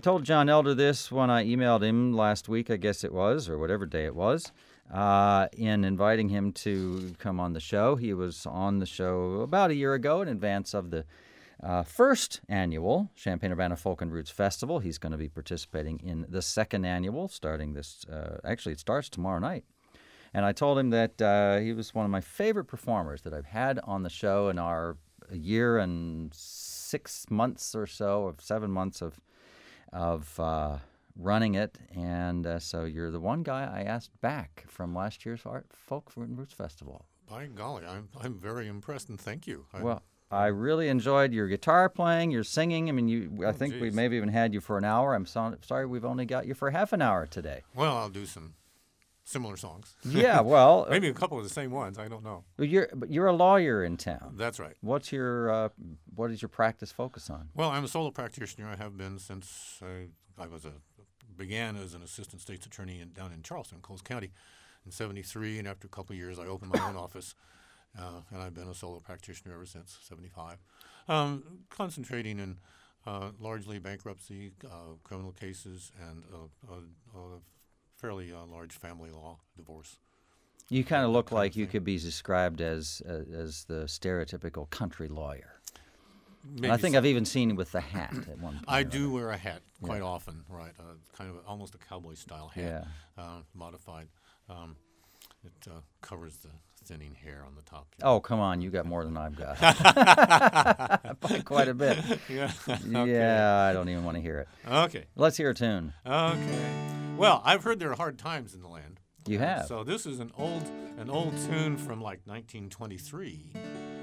I told John Elder this when I emailed him last week, I guess it was, or whatever day it was, in inviting him to come on the show. He was on the show about a year ago in advance of the first annual Champaign-Urbana Folk and Roots Festival. He's going to be participating in the second annual starting this, actually it starts tomorrow night. And I told him that he was one of my favorite performers that I've had on the show in our year and 6 months or so, of 7 months of running it. And so you're the one guy I asked back from last year's Folk and Roots Festival. By golly, I'm very impressed, and thank you. I really enjoyed your guitar playing, your singing. I mean, I think we maybe even had you for an hour. I'm sorry we've only got you for half an hour today. Well, I'll do some similar songs. Yeah, well, maybe a couple of the same ones. I don't know. But you're a lawyer in town. That's right. What is your practice focus on? Well, I'm a solo practitioner. I have been since I began as an assistant state's attorney down in Charleston, Coles County, in '73, and after a couple of years, I opened my own office, and I've been a solo practitioner ever since '75, concentrating in largely bankruptcy, criminal cases, and fairly large family law, divorce. You kind of look like you could be described as the stereotypical country lawyer. And I think I've even seen you with the hat at one point. I do wear a hat quite often, right? Kind of almost a cowboy-style hat, modified. It covers the thinning hair on the top. Oh, come on. You got more than I've got. By quite a bit. Yeah. Yeah, I don't even want to hear it. Okay. Let's hear a tune. Okay. Well, I've heard there are hard times in the land. You have. So this is an old tune from like 1923.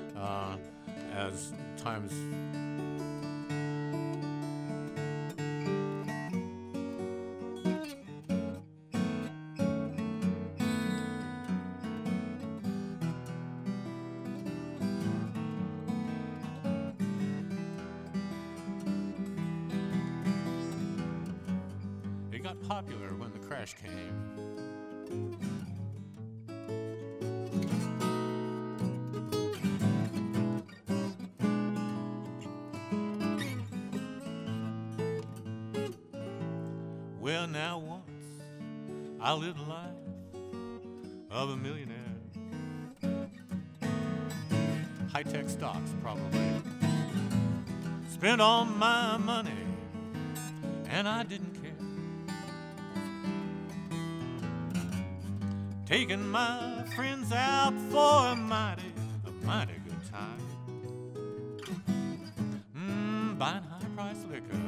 As times. It got popular when the crash came. Well, now once I lived a life of a millionaire. High-tech stocks, probably. Spent all my money, and I didn't care. Taking my friends out for a mighty good time. Buying high-priced liquor,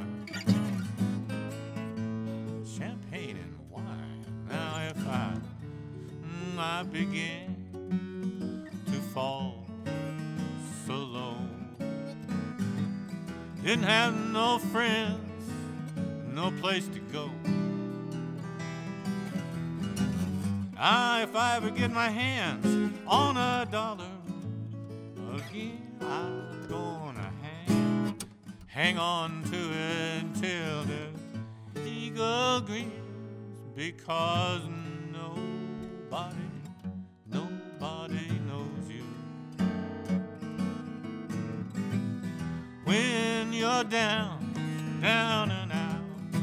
champagne and wine. Now if I begin to fall so low, didn't have no friends, no place to go. If I ever get my hands on a dollar again, I'm gonna hang on to it until the eagle grins, because nobody knows you when you're down and out.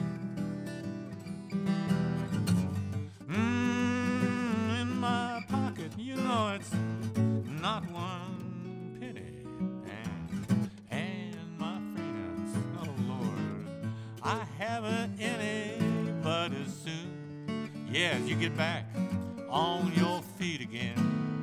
In my pocket, you know it's not one penny, and my friends, oh Lord, I haven't any, but as soon as you get back on your feet again,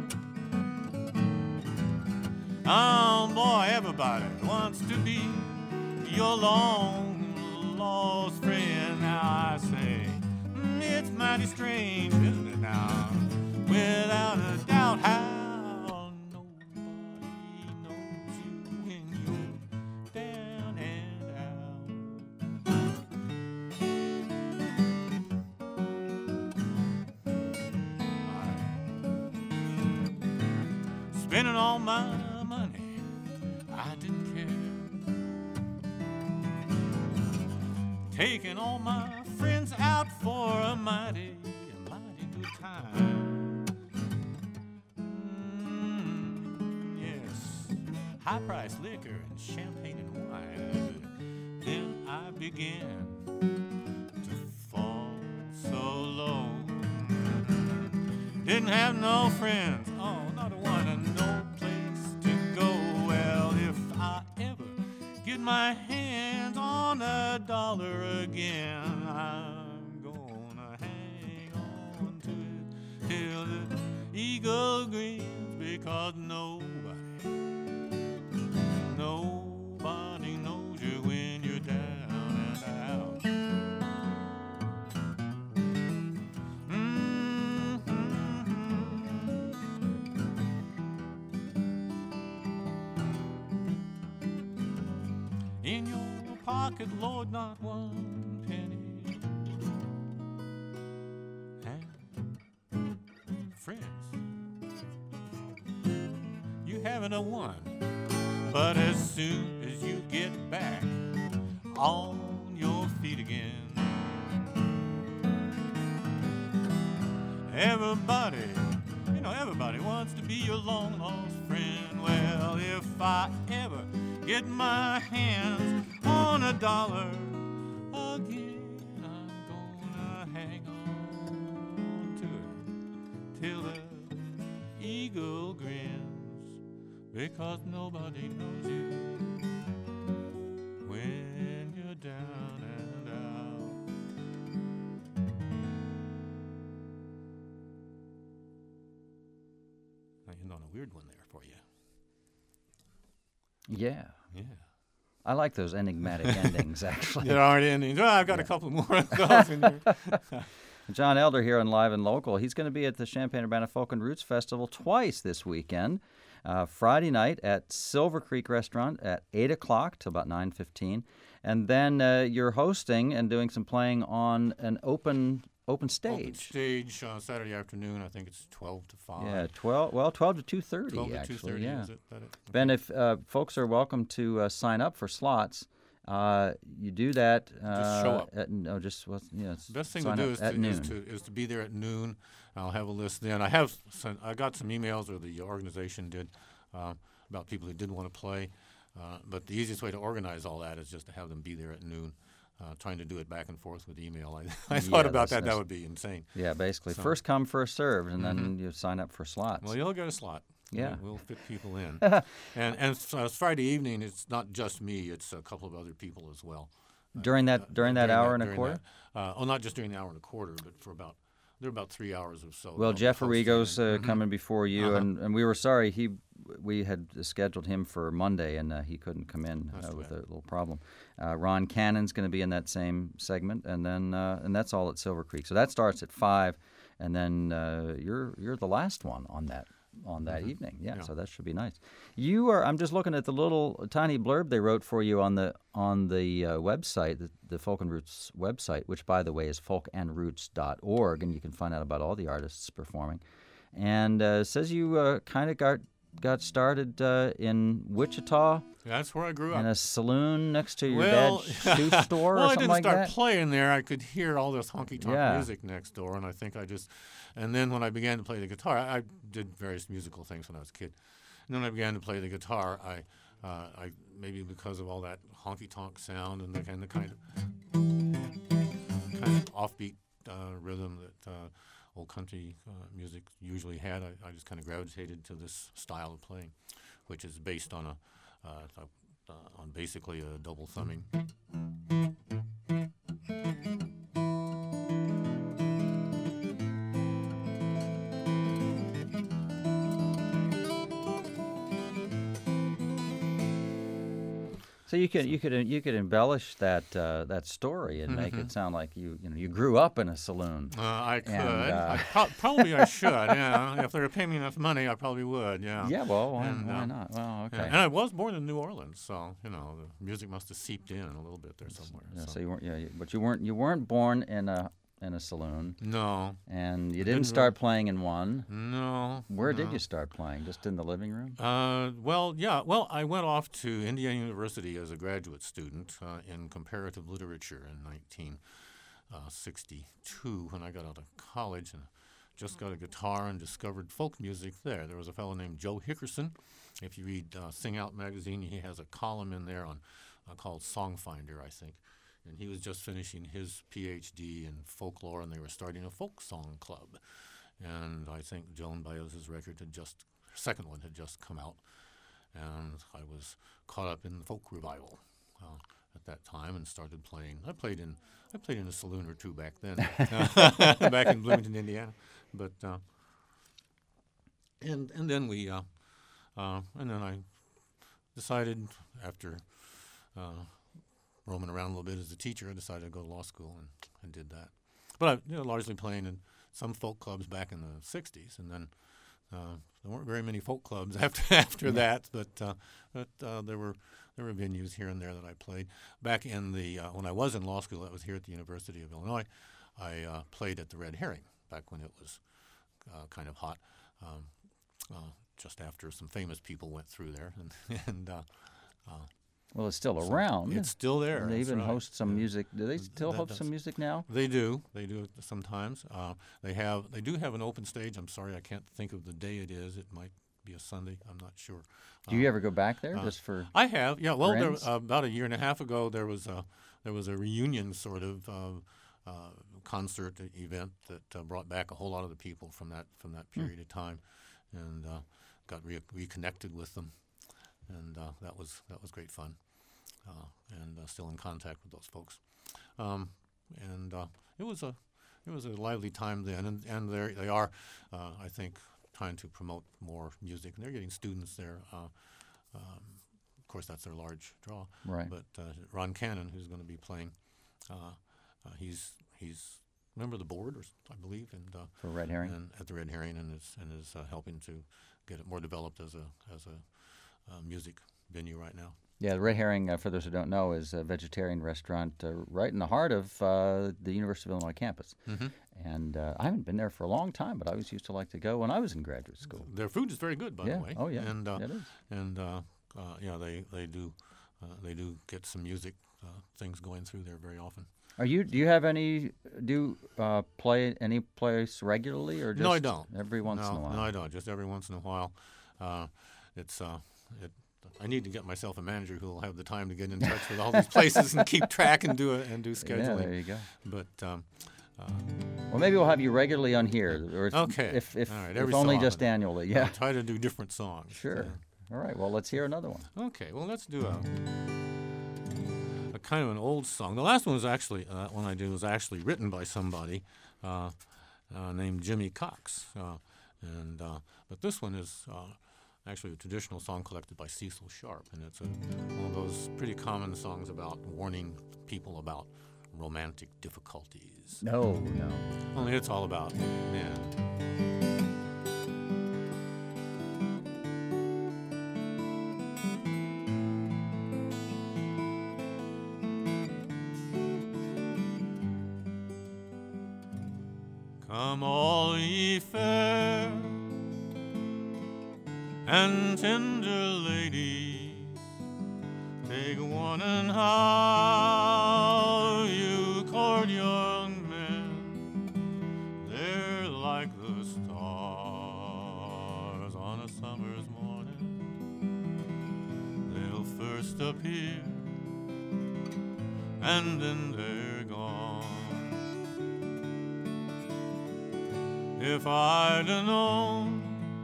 oh boy, everybody wants to be your long-lost friend. Now I say, it's mighty strange, isn't it now? Without a doubt, how nobody knows you when you're down and out. Spending all my money, I didn't care. Taking all my friends out for a mighty good time. Yes, high-priced liquor and champagne and wine. Then I began to fall so low. Didn't have no friends, oh, not a one, and no place to go. Well, if I ever get my hands on $1 again, I'm gonna hang on to it till the eagle grins, because nobody knows you when you're down and out. In your pocket, Lord, not one penny. And friends, you haven't a one. But as soon as you get back on your feet again, everybody wants to be your long lost friend. Well, if I ever get my hands on $1 again, I'm gonna hang on to it till the eagle grins, because nobody knows you when you're down and out. I end on a weird one there for you. Yeah. Yeah. I like those enigmatic endings, actually. There aren't endings. Oh, I've got a couple more of those in here. John Elder here on Live and Local. He's going to be at the Champaign-Urbana Folk and Roots Festival twice this weekend. Friday night at Silver Creek Restaurant at 8 o'clock till about 9:15. And then you're hosting and doing some playing on an open stage. Open stage Saturday afternoon. I think it's 12 to 5. Yeah, 12 to 2:30, 12 to actually. 2:30, Yeah. is it? Ben, if folks are welcome to sign up for slots, you do that. Just show up. Best thing to do is to be there at noon. I'll have a list then. I got some emails, or the organization did, about people who did want to play. But the easiest way to organize all that is just to have them be there at noon. Trying to do it back and forth with email. I thought about that. That would be insane. Yeah, basically. First come, first served, and then you sign up for slots. Well, you'll get a slot. Yeah. We'll fit people in. and Friday evening, it's not just me. It's a couple of other people as well. During that hour and a quarter? Not just during the hour and a quarter, but there are about 3 hours or so. Well, Jeff Arrigo's coming before you, and we were sorry. We had scheduled him for Monday, and he couldn't come in with a little problem. Ron Cannon's going to be in that same segment, and then and that's all at Silver Creek. So that starts at 5, and then you're the last one on that evening. Yeah, so that should be nice. You are. I'm just looking at the little tiny blurb they wrote for you on the website, the Folk and Roots website, which by the way is folkandroots.org, and you can find out about all the artists performing. And it says you kind of got started in Wichita. That's where I grew up. In a saloon next to your dad's shoe store or something like that? I didn't start playing there. I could hear all this honky-tonk music next door, and I think and then when I began to play the guitar, I did various musical things when I was a kid. And then when I began to play the guitar, I maybe because of all that honky-tonk sound and the kind of offbeat rhythm that old country music usually had, I just kind of gravitated to this style of playing, which is based on on basically a double thumbing. So you could embellish that story and make it sound like you grew up in a saloon. I could. Probably I should. Yeah, if they were paying me enough money, I probably would. Yeah. Yeah. Well, why not? Well, okay. Yeah. And I was born in New Orleans, so the music must have seeped in a little bit there somewhere. Yeah. So you weren't. Yeah. But you weren't born in a saloon. No. And you didn't start playing in one. No. Where did you start playing? Just in the living room? Well, I went off to Indiana University as a graduate student in comparative literature in 1962 when I got out of college, and just got a guitar and discovered folk music there. There was a fellow named Joe Hickerson. If you read Sing Out magazine, he has a column in there on called Songfinder, I think. and he was just finishing his PhD in folklore, and they were starting a folk song club. And I think Joan Baez's record her second one had just come out, and I was caught up in the folk revival at that time and started playing. I played in a saloon or two back then, back in Bloomington, Indiana. But and then I decided, after roaming around a little bit as a teacher, I decided to go to law school and did that. But I largely playing in some folk clubs back in the '60s, and then there weren't very many folk clubs after that. But there were venues here and there that I played. Back in the when I was in law school, that was here at the University of Illinois. I played at the Red Herring back when it was kind of hot, just after some famous people went through there, and Well, it's still around. it's still there. And they That's even right. host some music. Do they still That host does. some music now? They do. They do sometimes. They do have an open stage. I'm sorry, I can't think of the day it is. It might be a Sunday. I'm not sure. Do you ever go back there just for? I have. Yeah. Well, friends? about a year and a half ago, there was a reunion sort of concert event that brought back a whole lot of the people from that period of time, and got reconnected with them, and that was great fun. And still in contact with those folks, and it was a lively time then, and they are, I think, trying to promote more music, and they're getting students there. Of course, that's their large draw. Right. But Ron Cannon, who's going to be playing, he's a member of the board, I believe, and For Red Herring? and at the Red Herring, and is helping to get it more developed as a music venue right now. Yeah, the Red Herring, for those who don't know, is a vegetarian restaurant right in the heart of the University of Illinois campus. Mm-hmm. And I haven't been there for a long time, but I always used to like to go when I was in graduate school. Their food is very good, by Yeah. the way. Oh, yeah. And It is. and yeah, they do get some music things going through there very often. Do you have any? Play any place regularly, or just No, I don't. every once in a while? No, I don't. Just every once in a while. I need to get myself a manager who will have the time to get in touch with all these places and keep track and do scheduling. Yeah, there you go. But Well, maybe we'll have you regularly on here, or Okay. if All right, if every so only just often. annually. Yeah, I'll try to do different songs. sure. All right. Well, let's hear another one. Okay, well, let's do a kind of an old song. The last one was actually one I did was actually written by somebody named Jimmy Cox, but this one is actually a traditional song collected by Cecil Sharp, and it's one of those pretty common songs about warning people about romantic difficulties. No. Only it's all about men. Come all ye fair and tender ladies, take one and how you court young men. They're like the stars on a summer's morning. They'll first appear and then they're gone. If I'd have known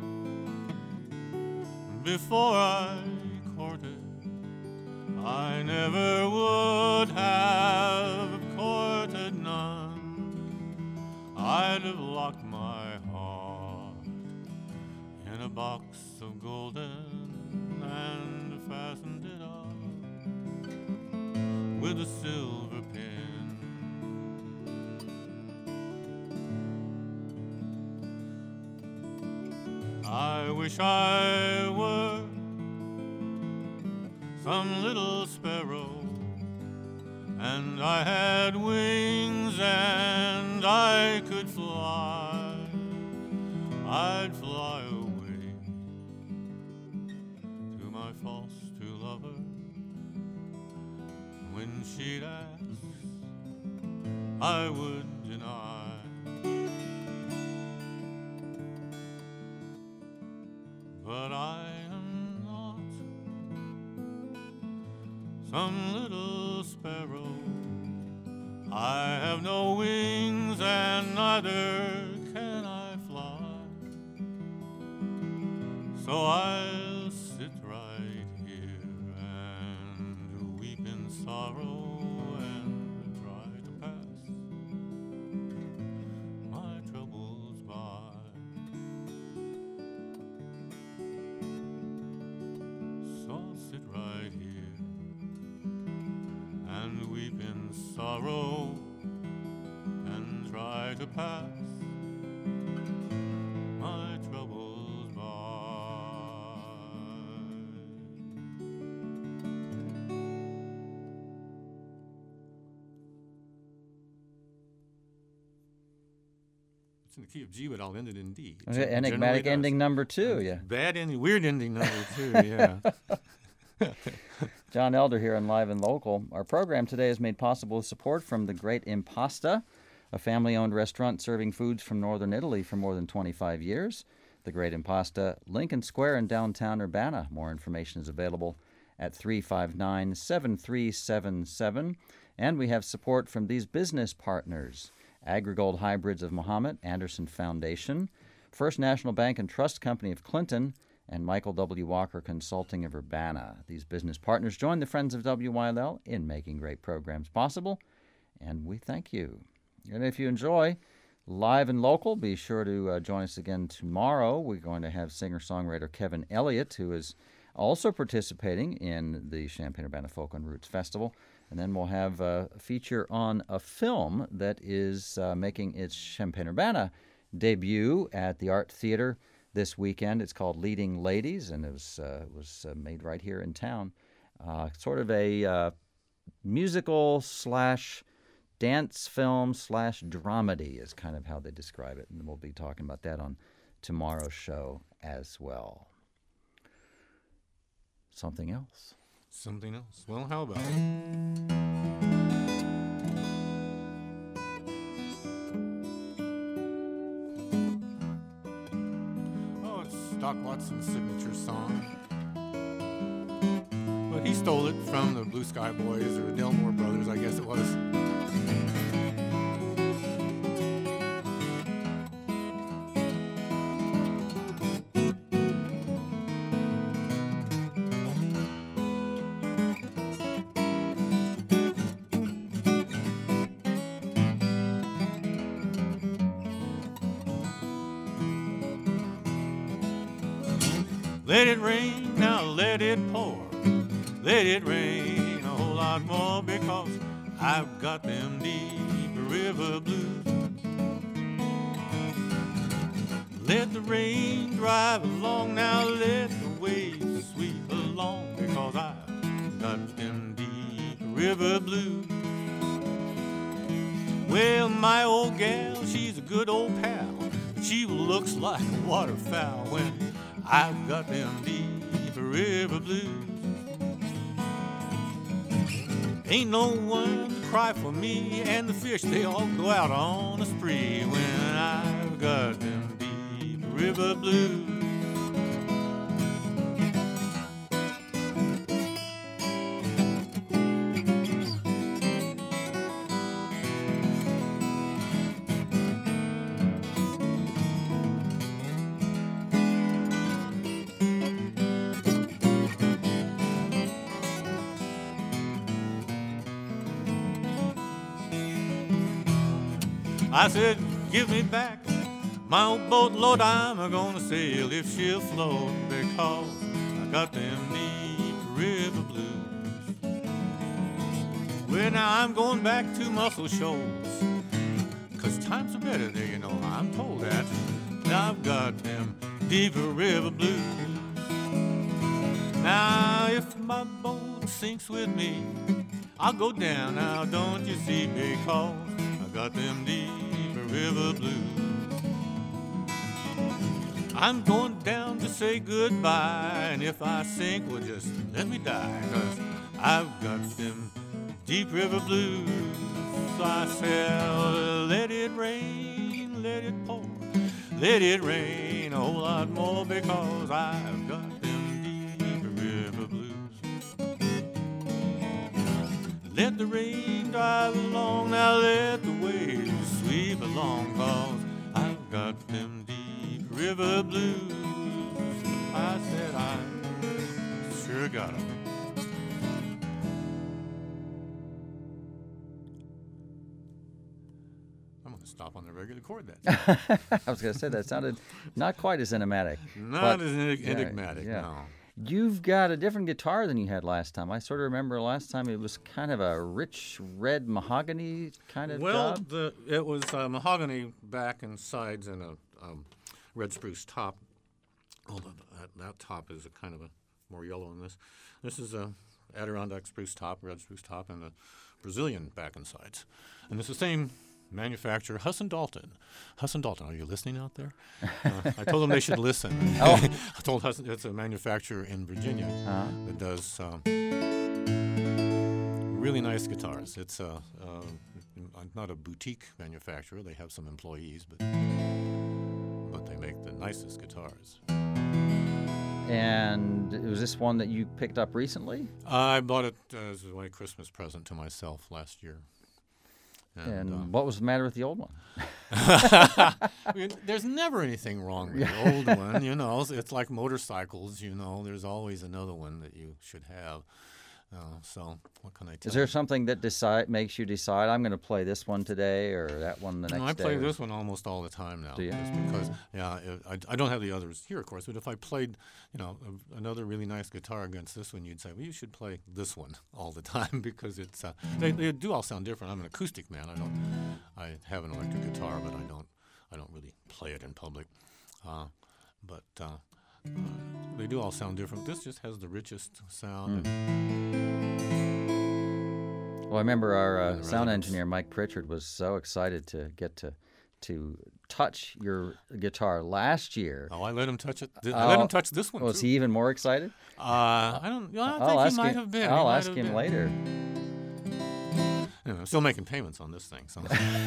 before I courted, I never would have courted none. I'd have locked my heart in a box of golden and fastened it up with a silver pin. I wish I were some little sparrow, and I had wings and I could fly. I'd fly away to my false true lover. When she'd ask, I would deny. But I am not some little sparrow. I have no wings and neither can I fly, so I'll sit right here and weep in sorrow and try to pass my troubles by. So I'll sit right here and weep in sorrow and try to pass my troubles by. It's in the key of G, but I'll end it in D. Okay, enigmatic ending number 2, yeah. Bad ending, weird ending number 2, yeah. John Elder here on Live and Local. Our program today is made possible with support from The Great Impasta, a family-owned restaurant serving foods from northern Italy for more than 25 years. The Great Impasta, Lincoln Square in downtown Urbana. More information is available at 359-7377. And we have support from these business partners: Agrigold Hybrids of Mahomet, Anderson Foundation, First National Bank and Trust Company of Clinton, and Michael W. Walker Consulting of Urbana. These business partners join the Friends of WYLL in making great programs possible, and we thank you. And if you enjoy Live and Local, be sure to join us again tomorrow. We're going to have singer-songwriter Kevin Elliott, who is also participating in the Champaign-Urbana Folk and Roots Festival. And then we'll have a feature on a film that is making its Champaign-Urbana debut at the Art Theater this weekend. It's called Leading Ladies, and it was made right here in town. Sort of a musical / dance film / dramedy is kind of how they describe it. And we'll be talking about that on tomorrow's show as well. Something else. Something else. Well, how about it? Oh, it's Doc Watson's signature song. But he stole it from the Blue Sky Boys, or Delmore Brothers, I guess it was. Let it rain, now let it pour. Let it rain a whole lot more, because I've got them deep river blues. Let the rain drive along, now let the waves sweep along, because I've got them deep river blues. Well, my old gal, she's a good old pal, but she looks like a waterfowl when I've got them deep river blues. Ain't no one to cry for me, and the fish, they all go out on a spree when I've got them deep river blues. I said, give me back my old boat, Lord, I'm gonna sail if she'll float, because I got them deep river blues. Well, now I'm going back to Muscle Shoals, 'cause times are better there, you know, I'm told that. Now I've got them deep river blues. Now if my boat sinks with me, I'll go down, now don't you see, because I got them deep river blues. I'm going down to say goodbye, and if I sink, well, just let me die, 'cause I've got them deep river blues. So I said, let it rain, let it pour, let it rain a whole lot more, because I've got them deep river blues. Let the rain drive along, now let the waves sweep along, 'cause I've got them deep river blues. I said I sure got 'em. I'm going to stop on the regular chord that time. I was going to say that sounded not quite as enigmatic. Not but- as enigmatic, yeah. no. You've got a different guitar than you had last time. I sort of remember last time it was kind of a rich red mahogany kind of Well, job. it was mahogany back and sides and a red spruce top. Although that top is a kind of a more yellow than this. This is a Adirondack spruce top, red spruce top, and a Brazilian back and sides. And it's the same manufacturer, Husson Dalton. Husson Dalton, are you listening out there? I told them they should listen. Oh. I told Husson it's a manufacturer in Virginia that does really nice guitars. It's not a boutique manufacturer. They have some employees, but they make the nicest guitars. And was this one that you picked up recently? I bought it as a Christmas present to myself last year. And what was the matter with the old one? I mean, there's never anything wrong with the old one, you know. It's like motorcycles, you know. There's always another one that you should have. So what can I tell you? Is there something that makes you decide I'm going to play this one today or that one the next day? No, I play this one almost all the time now. Do you? Just because, I don't have the others here, of course. But if I played, another really nice guitar against this one, you'd say, well, you should play this one all the time because it's they do all sound different. I'm an acoustic man. I have an electric guitar, but I don't really play it in public. But they do all sound different. This just has the richest sound. Well, I remember our sound engineer, Mike Pritchard, was so excited to get to touch your guitar last year. Oh, I let him touch it. I let him touch this one, Was too. he even more excited? I don't think he might have been. I'll ask him later. I'm still making payments on this thing. So.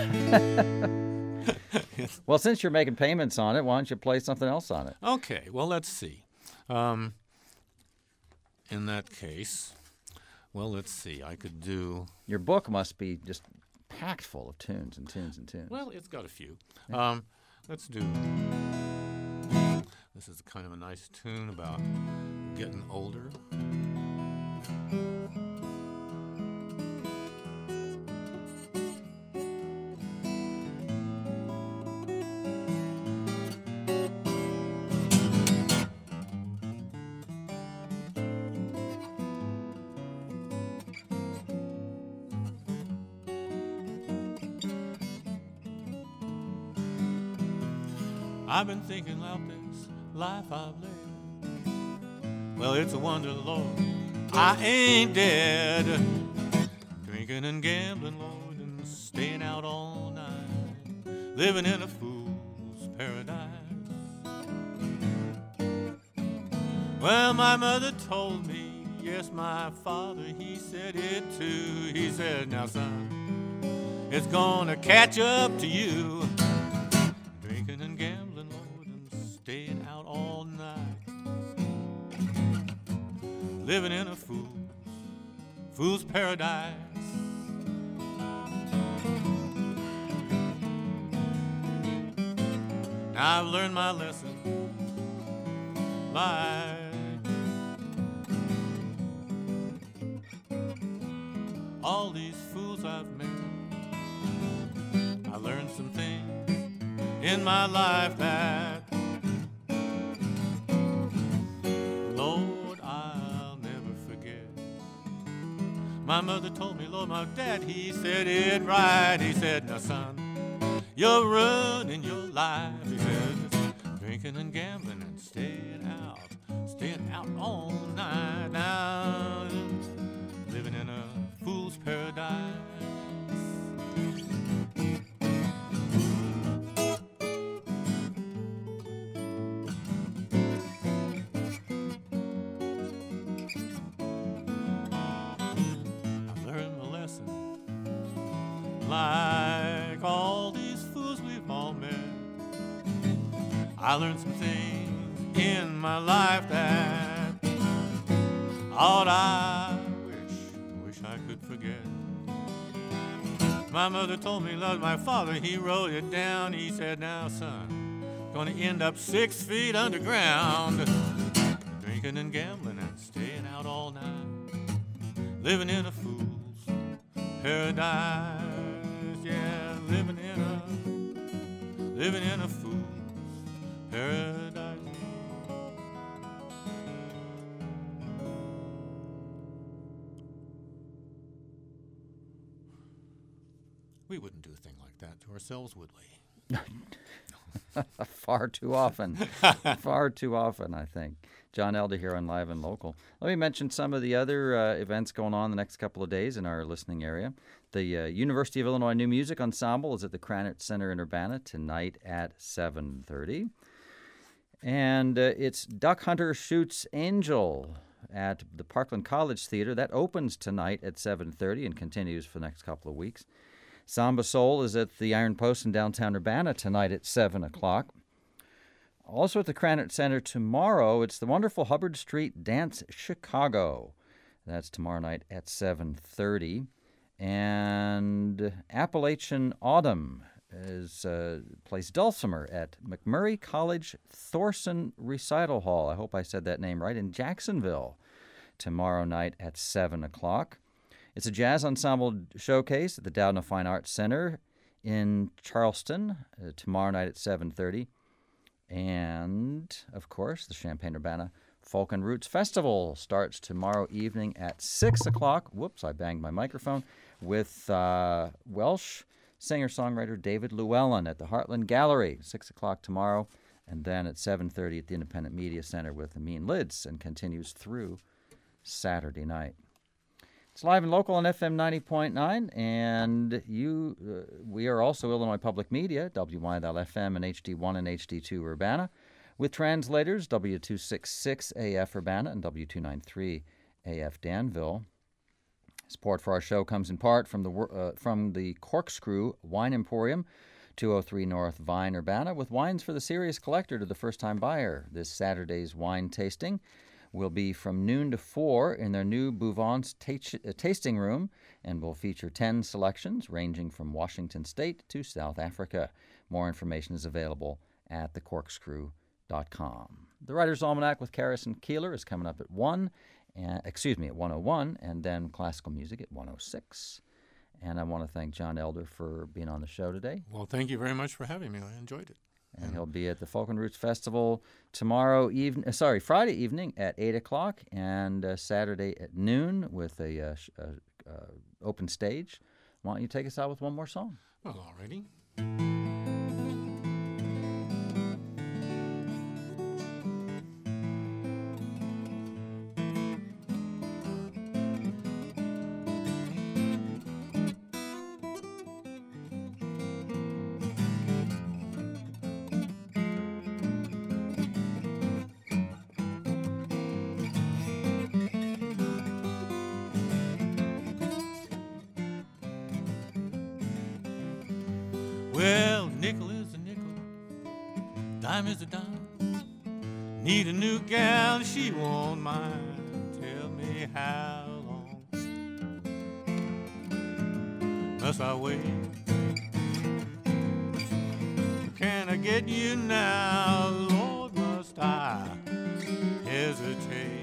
Well, since you're making payments on it, why don't you play something else on it? Okay, well, let's see. In that case, well, let's see. I could do... Your book must be just packed full of tunes and tunes and tunes. Well, it's got a few. Let's do... This is kind of a nice tune about getting older. I've been thinking about this life I've led. Well, it's a wonder, Lord, I ain't dead. Drinking and gambling, Lord, and staying out all night, living in a fool's paradise. Well, my mother told me, yes, my father, he said it too. He said, now, son, it's gonna catch up to you. Drinking and gambling, Lord, and staying out all night, living in a fool's paradise. Now I've learned my lesson, like all these fools I've made. I learned some things in my life that, Lord, I'll never forget. My mother told me, Lord, my dad, he said it right. He said, now, son, you're ruining your life. He said, drinking and gambling and staying out all night. Now, living in a fool's paradise. Like all these fools we've all met, I learned some things in my life that, Lord, I wish I could forget. My mother told me loved my father, he wrote it down. He said, now son, gonna end up 6 feet underground, drinking and gambling and staying out all night, living in a fool's paradise. Yeah, living in a fool's paradise. We wouldn't do a thing like that to ourselves, would we? Far too often. Far too often, I think. John Elder here on Live and Local. Let me mention some of the other events going on the next couple of days in our listening area. The University of Illinois New Music Ensemble is at the Krannert Center in Urbana tonight at 7:30. And it's Duck Hunter Shoots Angel at the Parkland College Theater. That opens tonight at 7:30 and continues for the next couple of weeks. Samba Soul is at the Iron Post in downtown Urbana tonight at 7 o'clock. Also at the Krannert Center tomorrow, it's the wonderful Hubbard Street Dance Chicago. That's tomorrow night at 7:30. And Appalachian Autumn plays dulcimer at McMurray College Thorson Recital Hall. I hope I said that name right, in Jacksonville tomorrow night at 7 o'clock. It's a jazz ensemble showcase at the Doudna Fine Arts Center in Charleston tomorrow night at 7:30. And, of course, the Champaign-Urbana Folk and Roots Festival starts tomorrow evening at 6 o'clock. Whoops, I banged my microphone. With Welsh singer-songwriter David Llewellyn at the Heartland Gallery, 6 o'clock tomorrow. And then at 7:30 at the Independent Media Center with Amin Lids, and continues through Saturday night. It's Live and Local on FM 90.9, and we are also Illinois Public Media, WYL-FM and HD1 and HD2 Urbana, with translators W266 AF Urbana and W293 AF Danville. Support for our show comes in part from the Corkscrew Wine Emporium, 203 North Vine, Urbana, with wines for the serious collector to the first-time buyer. This Saturday's wine tasting will be from noon to 4 in their new Bouvance tasting room, and will feature 10 selections ranging from Washington State to South Africa. More information is available at thecorkscrew.com. The Writer's Almanac with Karis and Keeler is coming up at 101, and then classical music at 106. And I want to thank John Elder for being on the show today. Well, thank you very much for having me. I enjoyed it. And he'll be at the Folk and Roots Festival Friday evening at 8 o'clock, and Saturday at noon with a open stage. Why don't you take us out with one more song? Well, all righty. Well, nickel is a nickel, dime is a dime. Need a new gal, she won't mind. Tell me how long must I wait? Can I get you now? Lord, must I hesitate?